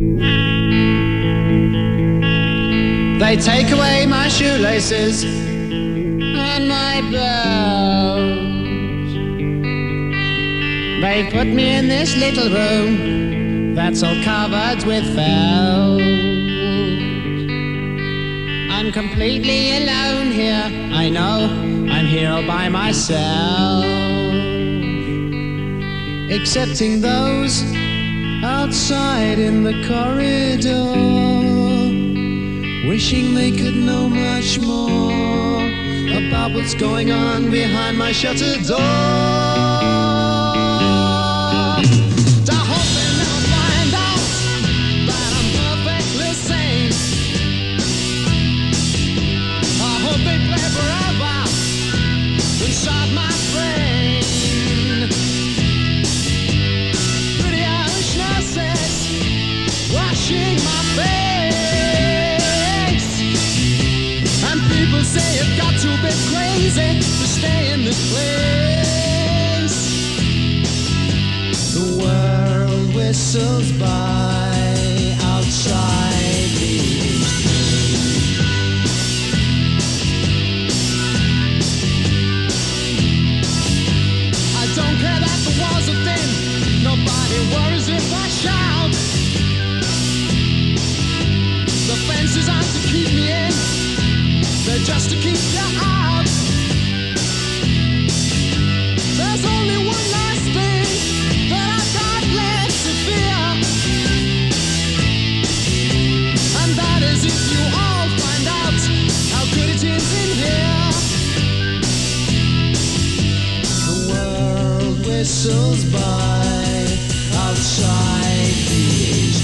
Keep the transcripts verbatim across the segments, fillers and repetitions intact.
They take away my shoelaces and my bells. They put me in this little room that's all covered with felt. I'm completely alone here. I know I'm here all by myself, excepting those outside in the corridor, wishing they could know much more about what's going on behind my shuttered door. Say it got too bit crazy to stay in this place. The world whistles by outside these doors. I don't care that the walls are thin. Nobody worries if I shout. The fences aren't to keep me in, they're just to keep you out. There's only one last thing that I've got left to fear, and that is if you all find out how good it is in here. The world whistles by outside these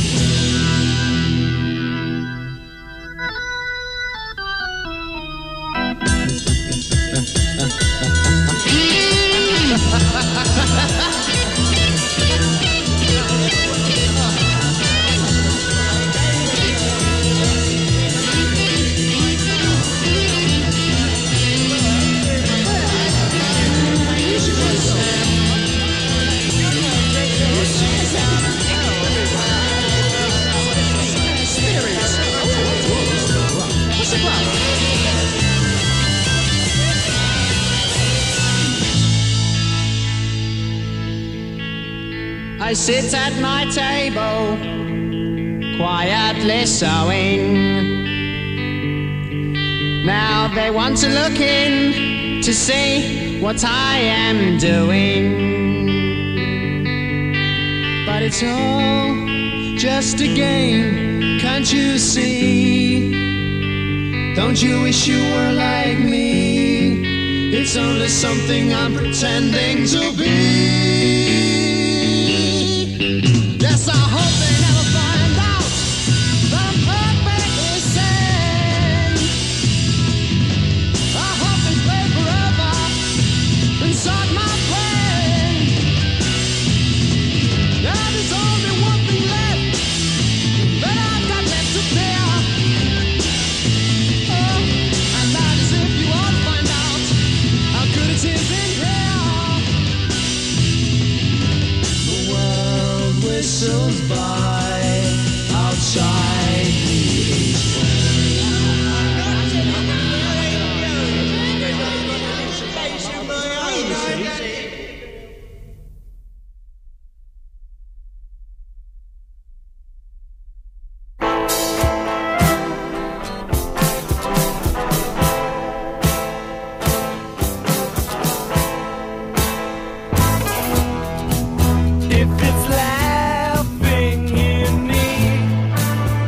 I sit at my table, quietly sewing. Now they want to look in to see what I am doing, but it's all just a game, can't you see? Don't you wish you were like me? It's only something I'm pretending to be. Yes, I hope they never find out that I'm perfectly sane. I hope they play forever inside my brain. Yeah, there's only one thing left that I've got left to fear. Oh, and that is if you all find out how good it is in here. The world whistles by outside these If it's laughing you need,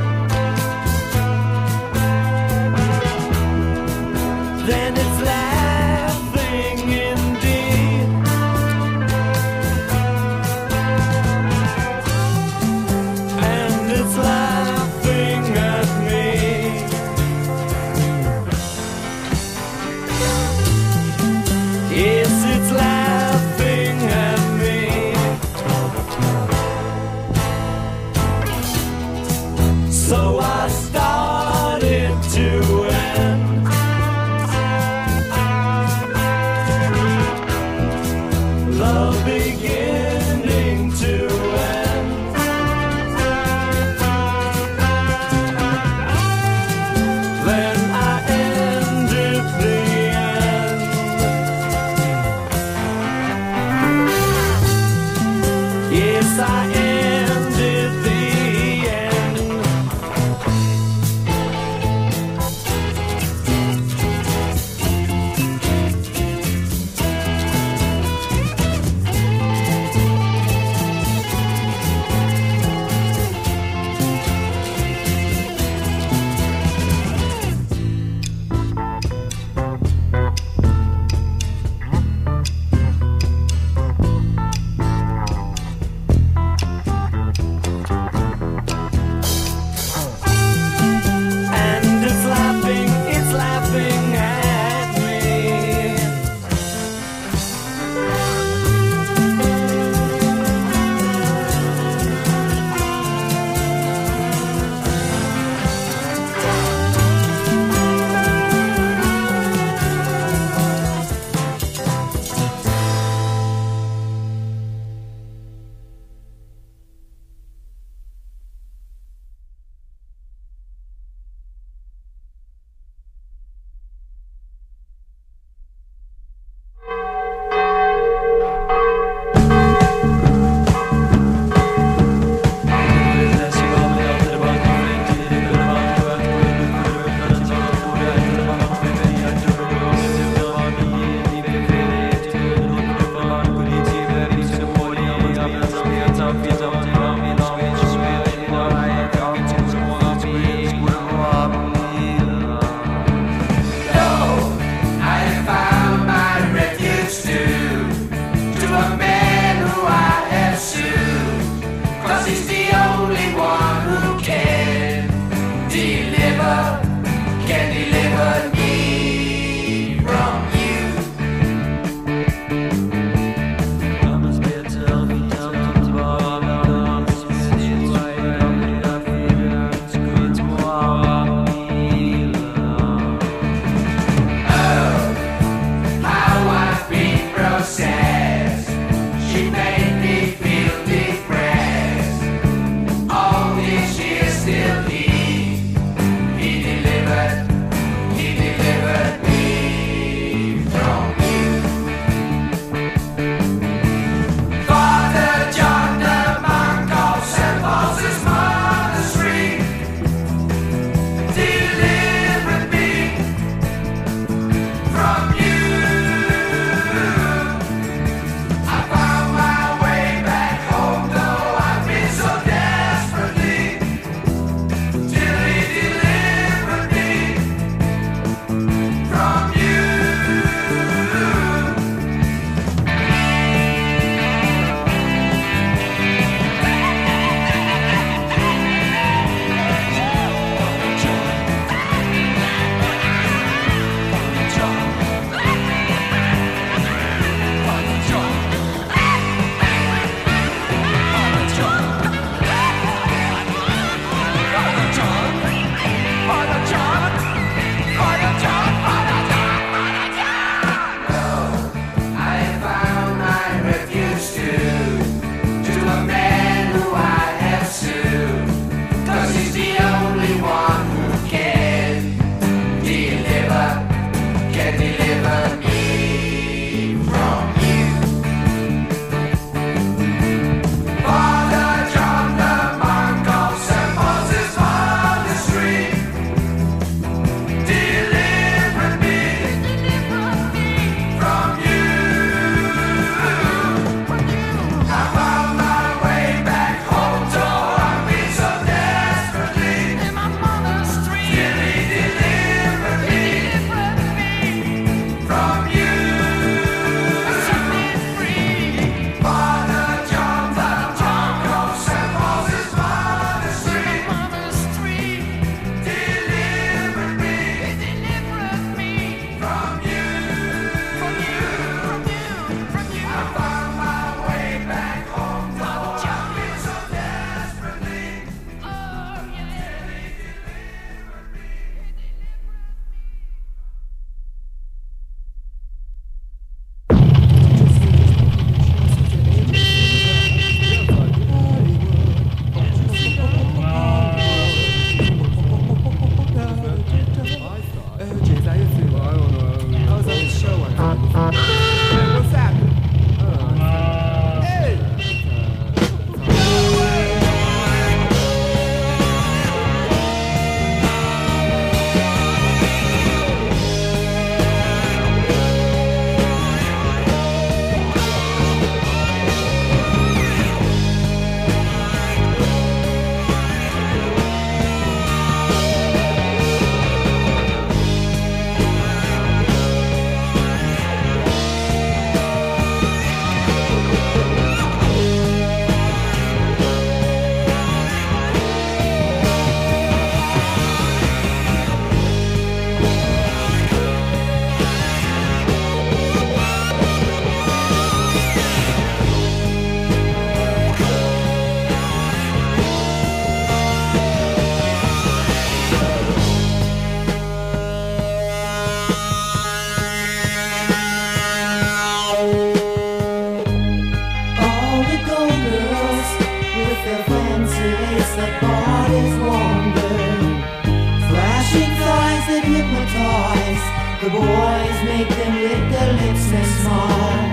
The boys make them lick their lips and smile.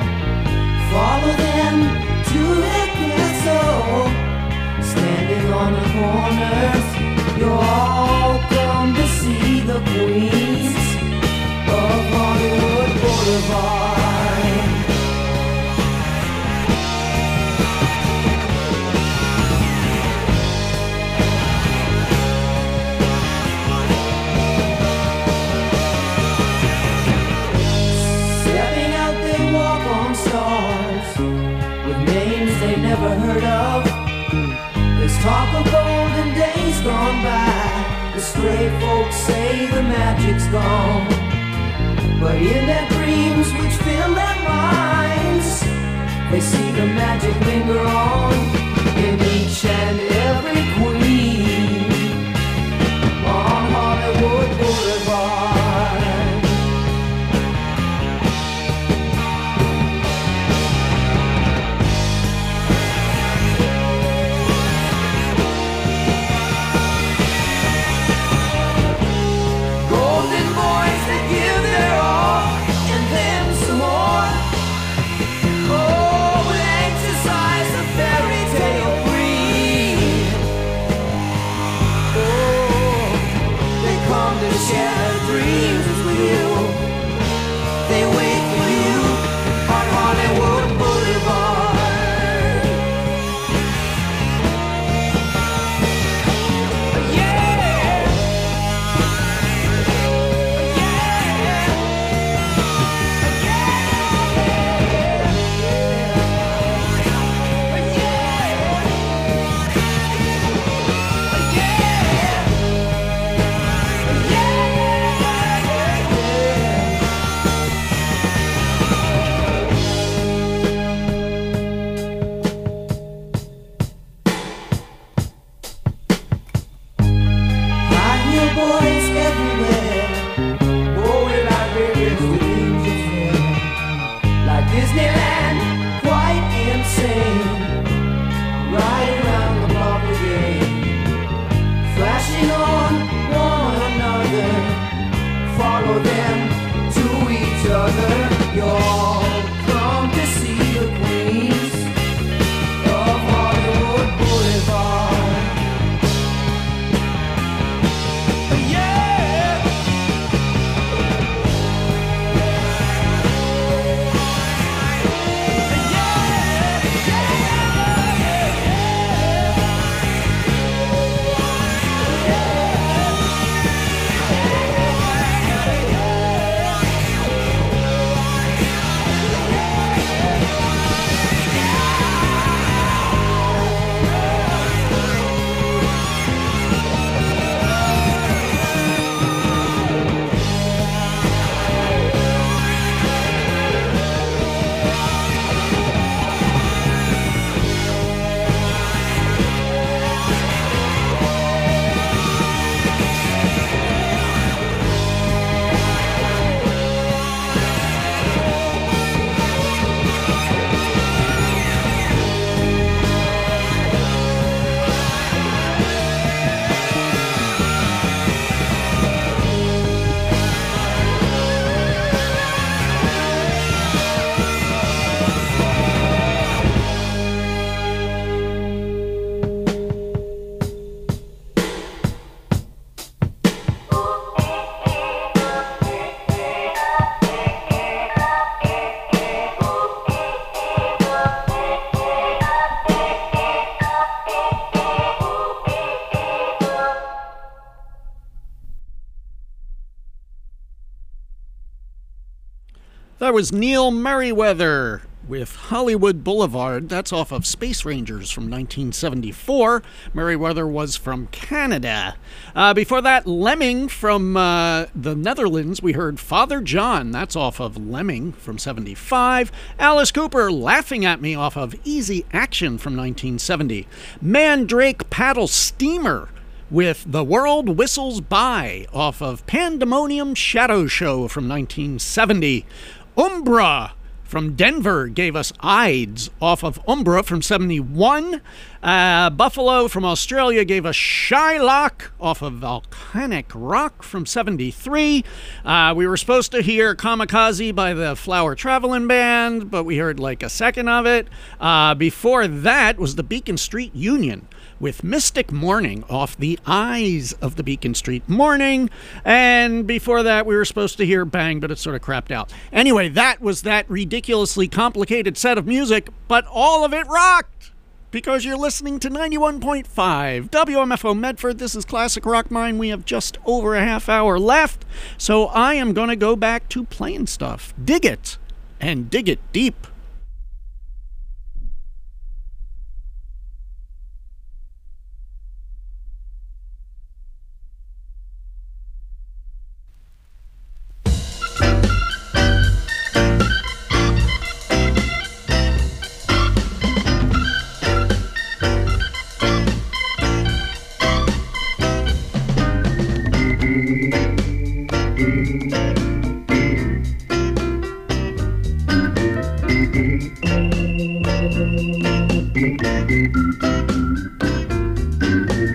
Follow them to the castle, standing on the corners. You're all come to see the queens of Hollywood Boulevard. Never heard of, talk of golden days gone by. The stray folks say the magic's gone, but in their dreams which fill their minds, they see the magic linger on in each and every queen on Hollywood Boulevard. That was Neil Merriweather with Hollywood Boulevard. That's off of Space Rangers from nineteen seventy-four. Merriweather was from Canada. Uh, before that, Lemming from uh, the Netherlands. We heard Father John. That's off of Lemming from seventy-five. Alice Cooper, Laughing at Me, off of Easy Action from nineteen seventy. Mandrake Paddle Steamer with The World Whistles By, off of Pandemonium Shadow Show from nineteen seventy. Umbra from Denver gave us Ides, off of Umbra from seventy-one. Uh, Buffalo from Australia gave us Shylock, off of Volcanic Rock from seventy-three. Uh, we were supposed to hear Kamikaze by the Flower Traveling Band, but we heard like a second of it. Uh, before that was the Beacon Street Union with Mystic Morning, off the Eyes of the Beacon Street Morning. And before that, we were supposed to hear Bang, but it sort of crapped out. Anyway, that was that ridiculously complicated set of music, but all of it rocked, because you're listening to ninety-one point five W M F O Medford. This is Classic Rock Mine. We have just over a half hour left, so I am going to go back to playing stuff. Dig it, and dig it deep.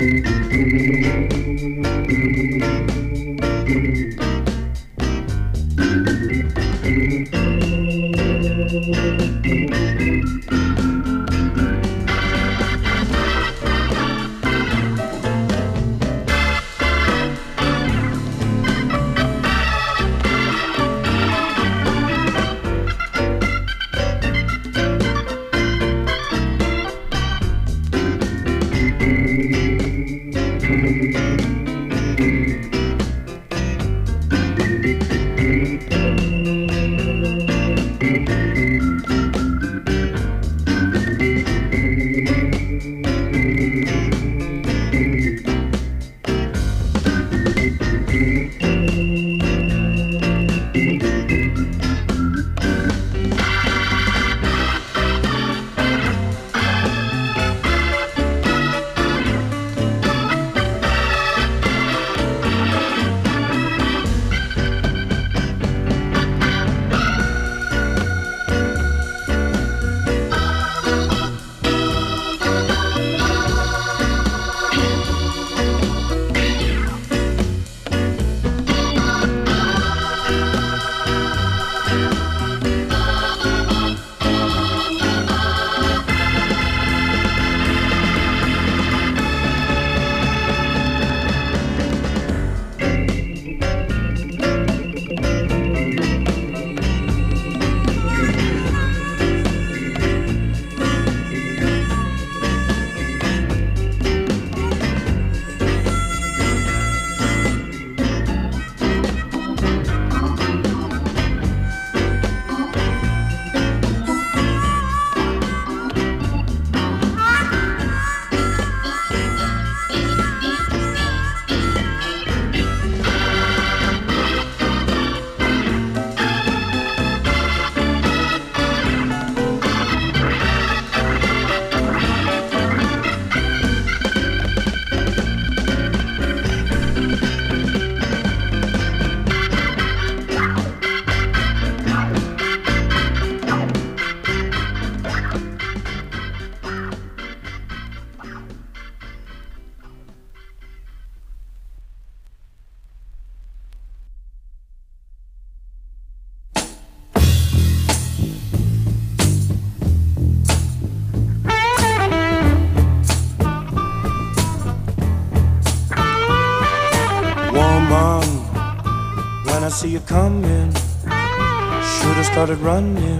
I see you coming, should've started running.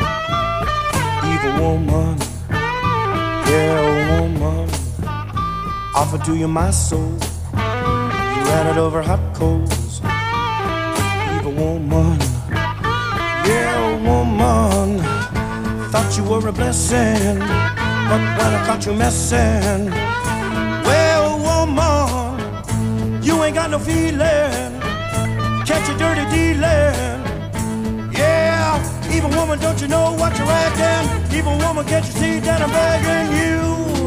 Evil woman, yeah, woman, offered to you my soul. You ran it over hot coals. Evil woman, yeah, woman, thought you were a blessing, but when I caught you messing, well, woman, you ain't got no feeling. Catch you dirty dealing. Yeah, evil woman, don't you know what you're acting? Evil woman, can't you see that I'm begging you?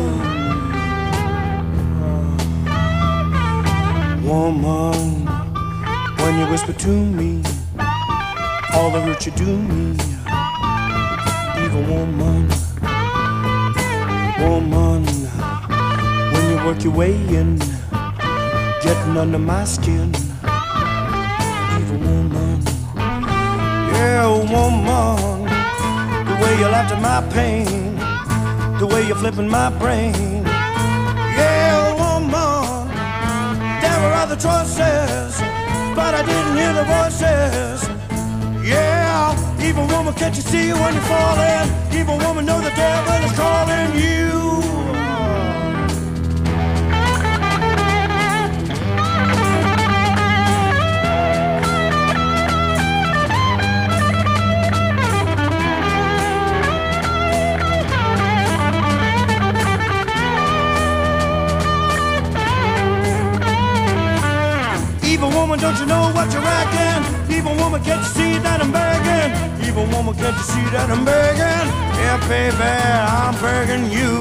Woman, when you whisper to me all the hurt you do me. Evil woman, woman, when you work your way in, getting under my skin. Woman, yeah, woman, the way you laughed at my pain, the way you're flipping my brain. Yeah, woman, there were other choices, but I didn't hear the voices. Yeah, evil woman, can't you see when you're falling? Evil woman, know the devil is calling you. Evil woman, don't you know what you're acting? Evil woman, can't you see that I'm begging? Evil woman, can't you see that I'm begging? Yeah, baby, I'm begging you.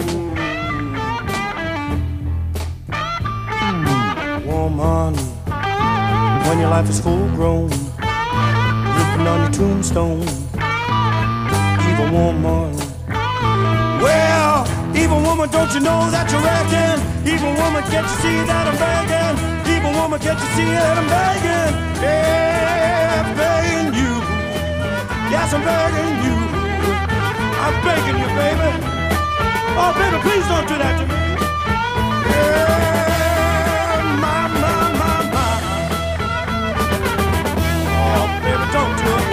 Woman, when your life is full grown, written on your tombstone. Evil woman, well, evil woman, don't you know that you're acting? Evil woman, can't you see that I'm begging? Evil woman, can't you see that I'm begging? Yeah, begging you. Yes, I'm begging you. I'm begging you, baby. Oh, baby, please don't do that to me. Yeah, my, my, my, my. Oh, baby, don't do it.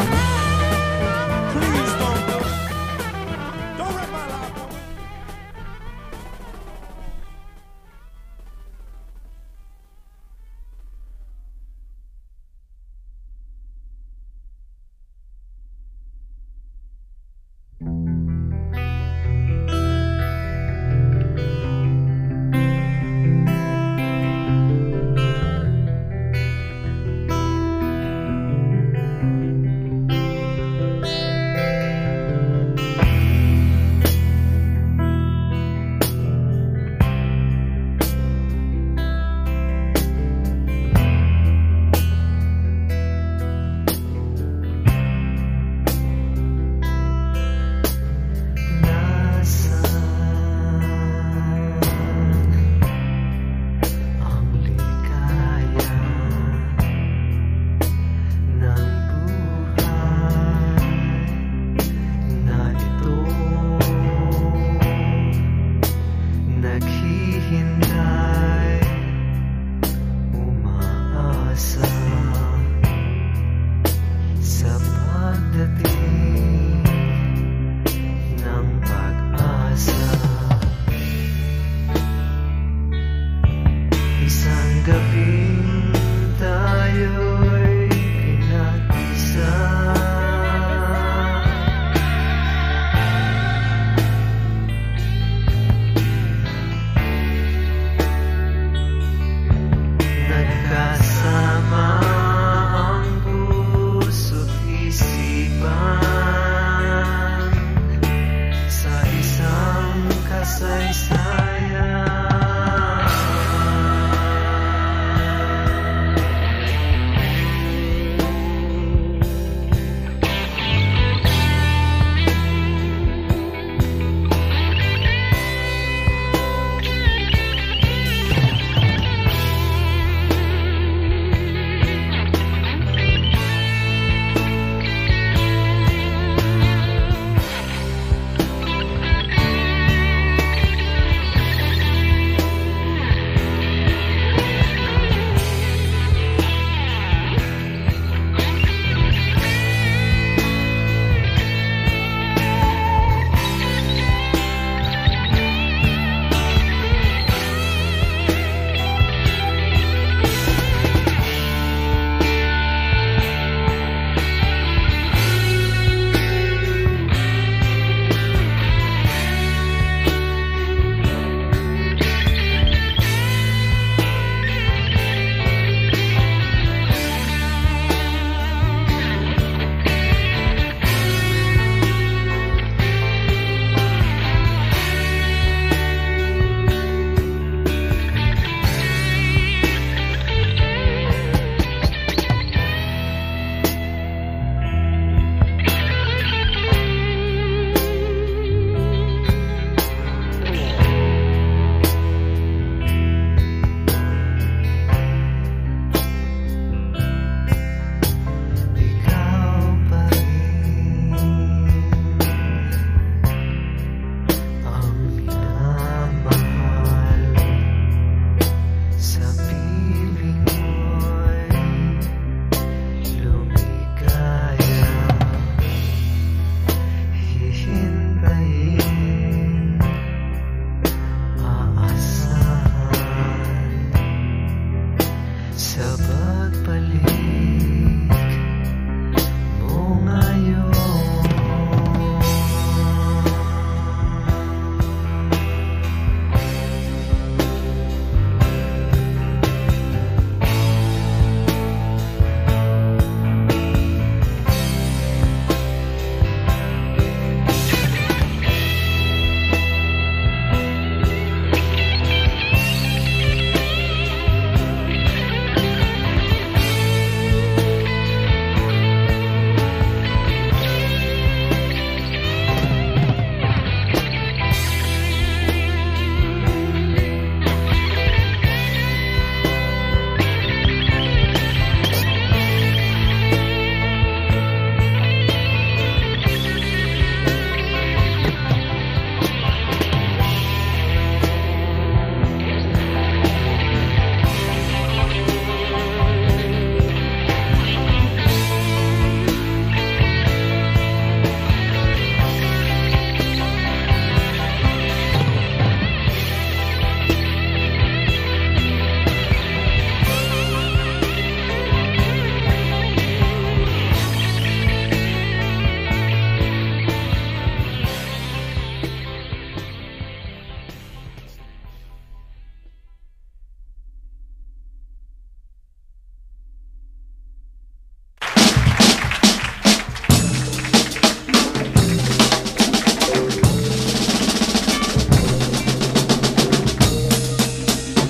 Please don't do it. Don't wreck my life, woman.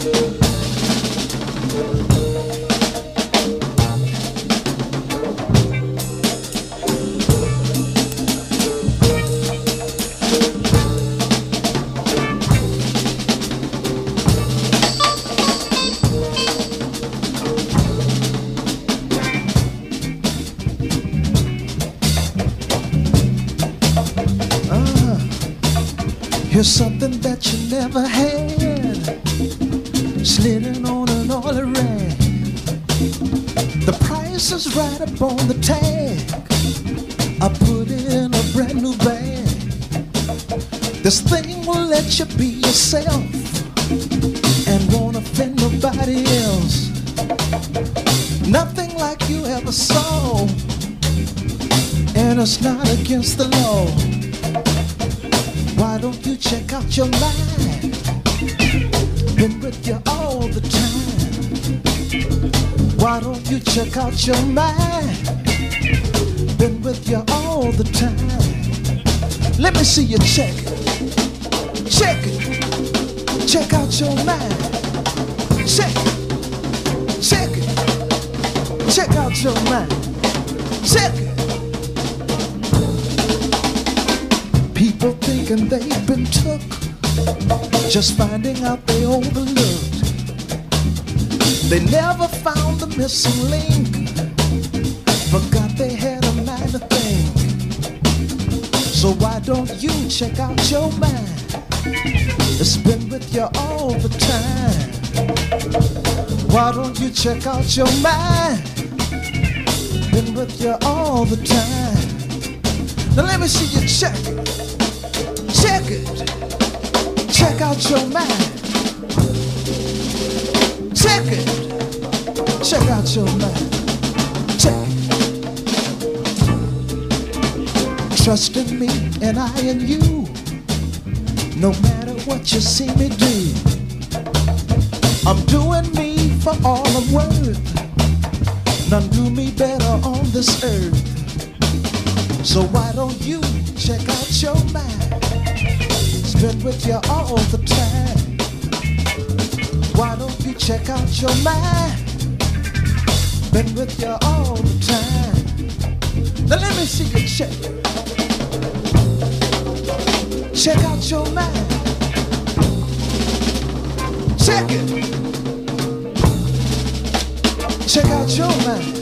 Here's something that you never had, slitting on an oily rag. The price is right up on the tag. I put it in a brand new bag. This thing will let you be yourself and won't offend nobody else. Nothing like you ever saw, and it's not against the law. Why don't you check out your mind? Been with you all the time. Why don't you check out your mind? Been with you all the time. Let me see you check it. Check it. Check out your mind. Check it. Check it. Check out your mind. Check it. People thinking they've been took, just finding out they overlooked. They never found the missing link, forgot they had a mind to think. So why don't you check out your mind? It's been with you all the time. Why don't you check out your mind? Been with you all the time. Now let me see you check it. Check it. Check out your mind. Check it. Check out your mind. Check it. Trust in me and I in you. No matter what you see me do, I'm doing me for all I'm worth. None do me better on this earth. So why don't you check out your mind? It's been with you all the time. Why don't you check out your mind? Been with you all the time. Now let me see you check it. Check out your mind. Check it. Check out your mind.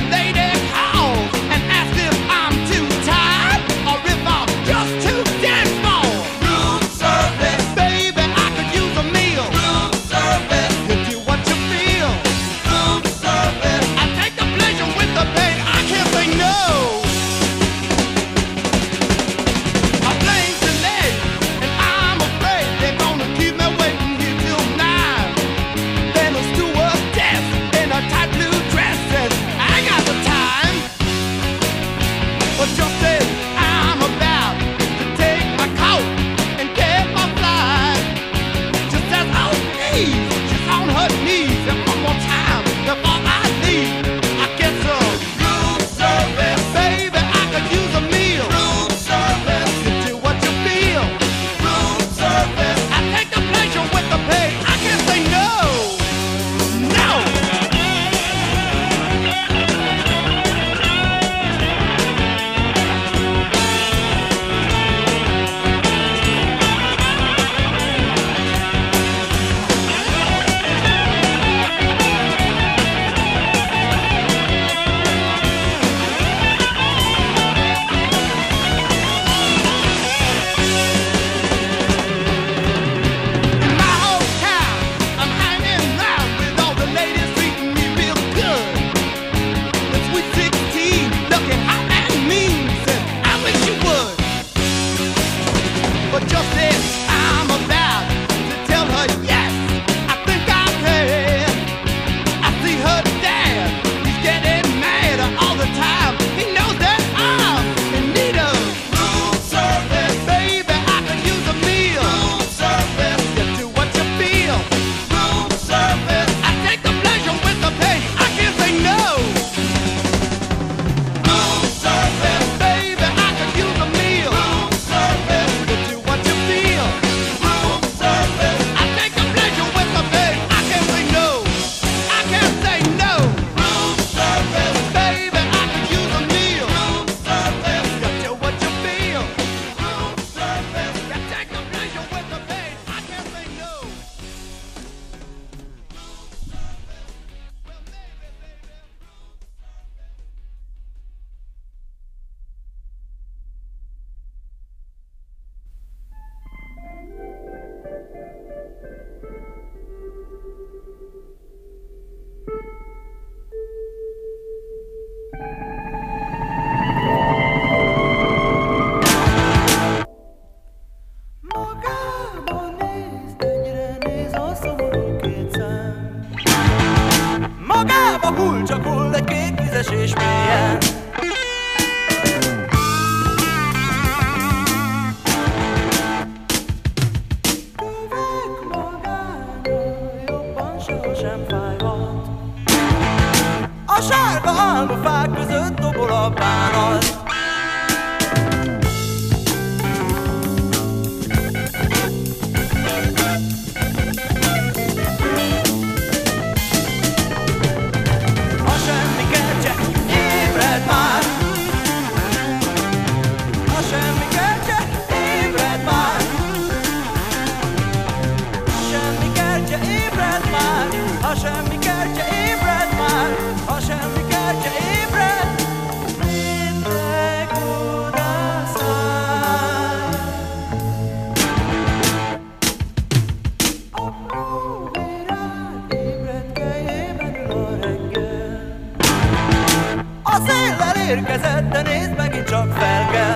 Érkezett, de nézd megint csak fel kell.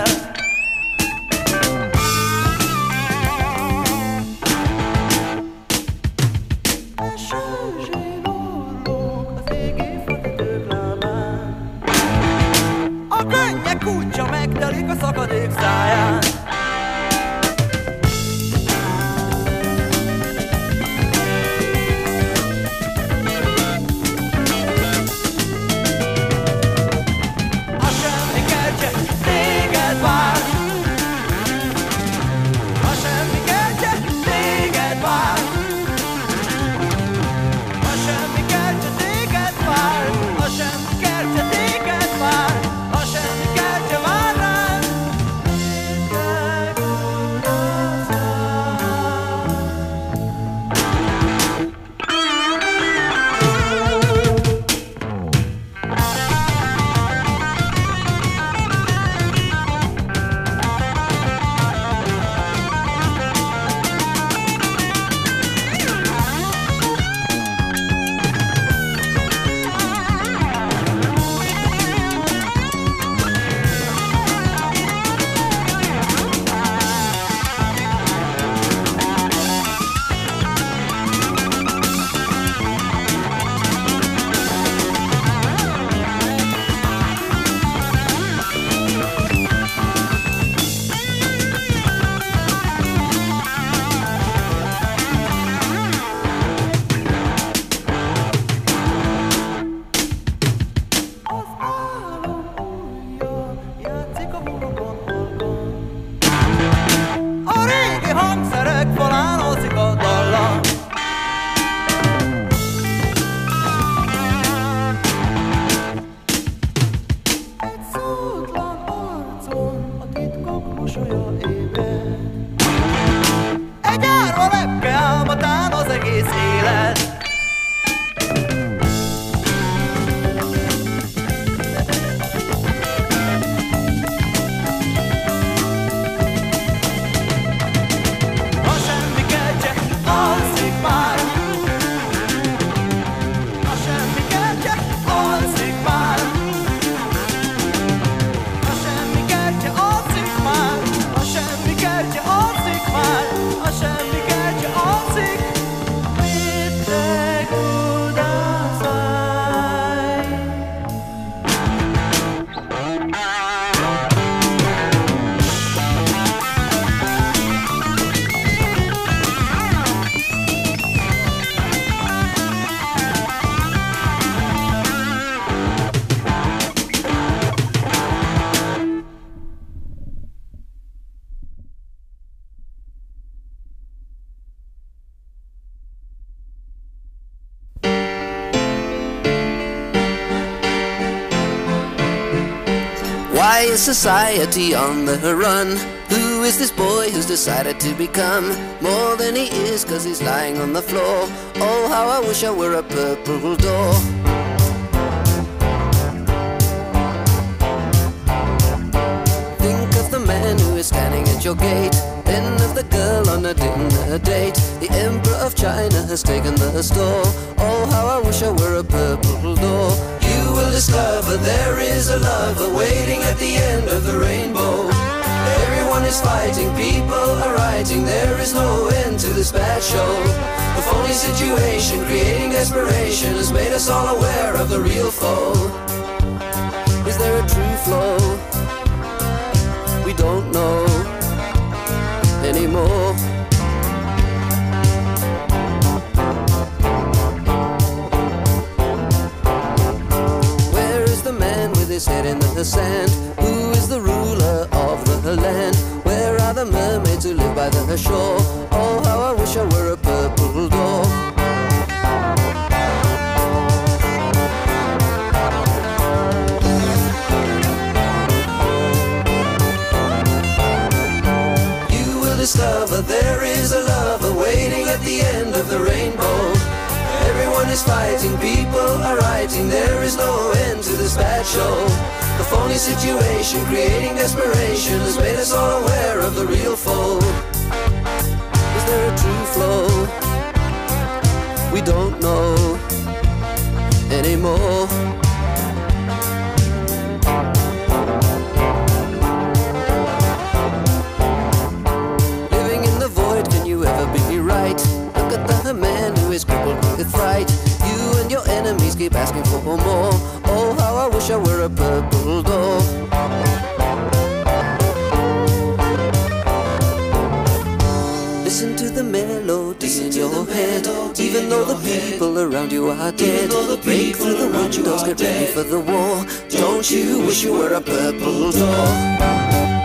A könnyek kútja megtelik a szakadék száján. Girl Why is society on the run? Who is this boy who's decided to become more than he is, cause he's lying on the floor? Oh, how I wish I were a purple door. Think of the man who is standing at your gate, then of the girl on a dinner date. The Emperor of China has taken the store. Oh, how I wish I were a purple door. You will discover there is a love awaiting at the end of the rainbow. Everyone is fighting, people are writing, there is no end to this bad show. The phony situation creating desperation has made us all aware of the real foe. Is there a true flow? We don't know anymore. Where is the man with his head in the sand? Who is the ruler of the land? Where are the mermaids who live by the shore? Oh, how I wish I were a purple door. Discover there is a love awaiting at the end of the rainbow. Everyone is fighting, people are writing, there is no end to this bad show. The phony situation creating desperation has made us all aware of the real foe. Is there a true flow? We don't know anymore. Right. Look at the man who is crippled with fright. You and your enemies keep asking for more. Oh, how I wish I were a purple door. Listen to the melody in your head. Even though the people around you are dead, break through the windows, get ready for the war. Don't you wish you were a purple door?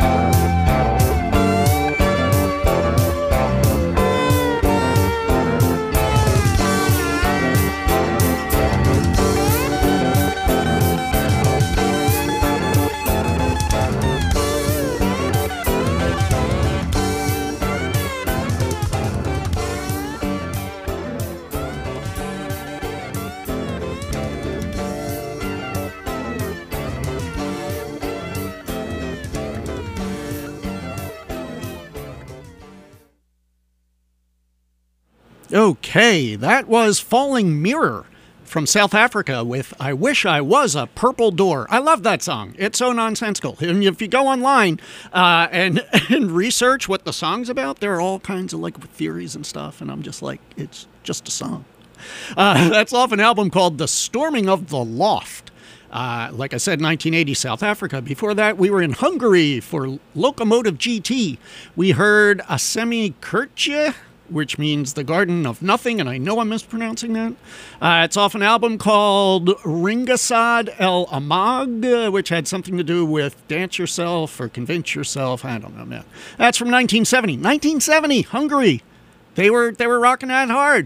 Okay, that was Falling Mirror from South Africa with I Wish I Was a Purple Door. I love that song. It's so nonsensical. And if you go online uh, and, and research what the song's about, there are all kinds of like theories and stuff. And I'm just like, it's just a song. Uh, that's off an album called The Storming of the Loft. Uh, like I said, nineteen eighty, South Africa. Before that, we were in Hungary for Locomotive G T. We heard Asemi Kurtje, which means the Garden of Nothing, and I know I'm mispronouncing that. Uh, it's off an album called Ringasad El Amag, uh, which had something to do with Dance Yourself or Convince Yourself. I don't know, man. That's from nineteen seventy. nineteen seventy, Hungary. They were, they were rocking that hard.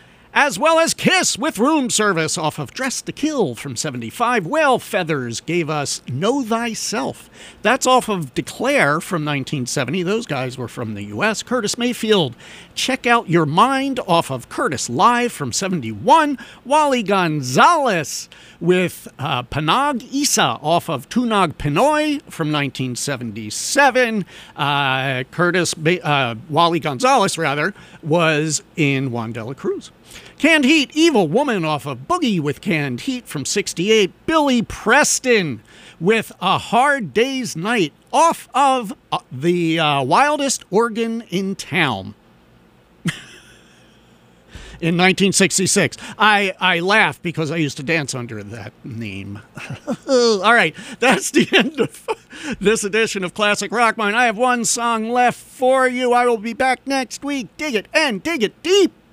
As well as Kiss with Room Service off of Dress to Kill from seventy-five. Whale Feathers gave us Know Thyself. That's off of Declare from nineteen seventy. Those guys were from the U S. Curtis Mayfield, Check Out Your Mind off of Curtis Live from seventy-one. Wally Gonzalez with uh, Panag Isa off of Tunag Pinoy from nineteen seventy-seven. Uh, Curtis, uh, Wally Gonzalez, rather, was in Juan de la Cruz. Canned Heat, Evil Woman off of Boogie with Canned Heat from sixty-eight. Billy Preston with A Hard Day's Night off of uh, the uh, Wildest Organ in Town in nineteen sixty-six. I, I laugh because I used to dance under that name. All right, that's the end of this edition of Classic Rock Mine. I have one song left for you. I will be back next week. Dig it and dig it deep.